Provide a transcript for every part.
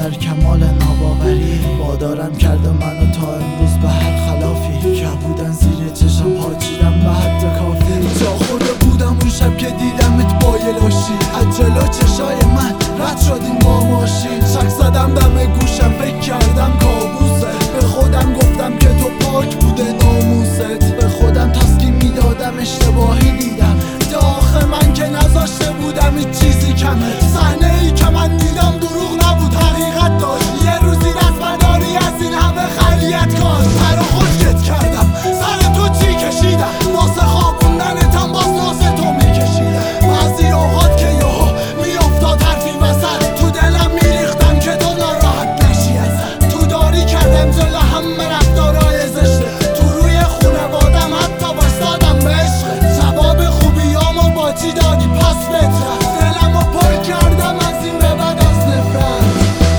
سر کمال ناباوری وادارم کرده منو تا امروز به هر خلافی که بودن زیر چشم پاچیدم به حد کافی. جا خورده بودم اون شب که دیدمت با یه لاشی از جلو چشای من رد شدیم با ماشین. شک زدم دم گوشم فکر کردم کابوسه، به خودم گفتم که تو پاک بوده ناموست. به خودم تسکین میدادم اشتباهی دیدم داخل من که نذاشته بودم هیچ چیزی کمه. صحنه ای که من دیدم دروغ نبود حقیقت داشت. یه روزی دست برداری از این همه خیلیت کار پر و خشکت کردم سر تو چی کشیدم واسه خوابوندنتم باز ناسه تو میکشیدم. بعضی اوقات که یهو میافتاد حرفی وسط تو دلم میریختم که تو ناراحت نشی ازت. تو داری کردم جلو همه رفتارای زشته، تو روی خونوادم حتی بایستادم به عشقت. جواب خوبیامو با چی دادی پس بهتر دلمو پر کردم از این به بعد از نفرت.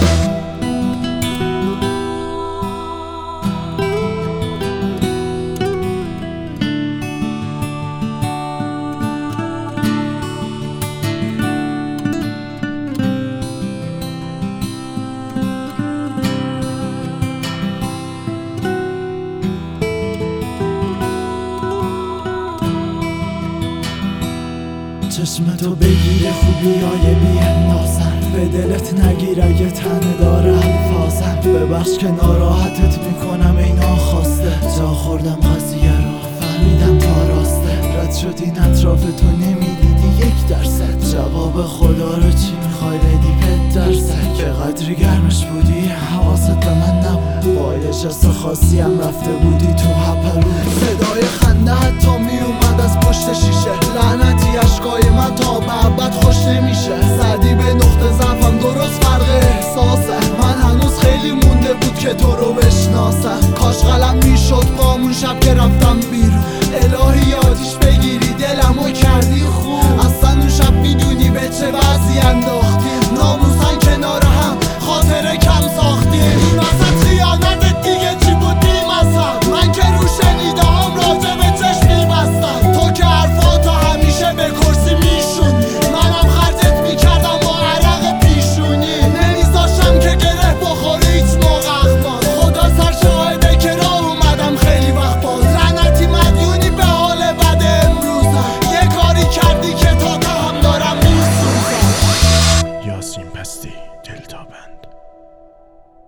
چشم تو بگیره خوبیای بی‌اندازم، به دلت نگیر اگه تنه داره الفاظم. ببخش که ناراحتت میکنم ای ناخواسته، جا خوردم قضیه رو فهمیدم تا راسته. رد شدین اطراف تو نمیدیدی 1%، جواب خدا رو چی میخوای بدی درصد. که قدری گرمش بودی حواست به من نبود، با یه جست خاصی هم رفته بودی تو هپرو. صدای خنده حتی میومد از پشت شیشه، لعنتی اشکای من تا به ابد خوش نمیشه. زدی به نقطه ضعفم درست فرق احساسه، من هنوز خیلی مونده بود که تو رو بشناسم. کاش قلم میشد با اون شب که رفتم بیرون، الهی یادیش بگیری دلمو کردی خوب. اصلا اون شب میدونی به چه وضعی انداختیم، ناموسن کنار هم خاطره کم ساختیم. این وسط خیانتت دیگه چی بود بیمزم، من که رو شنیده هم راجع به چشمی بستم. تو که حرفاتو همیشه به کرسی میشونی، منم خرجت میکردم با عرق پیشونی. نمیذاشم که گره بخوره هیچ موقع اخبار، خدا سر شاهده که راه اومدم خیلی وقت باز. لعنتی مدیونی به حال بد امروزم، یه کاری کردی که تا هم دارم میسوزم. یاسین پستی دلتابند.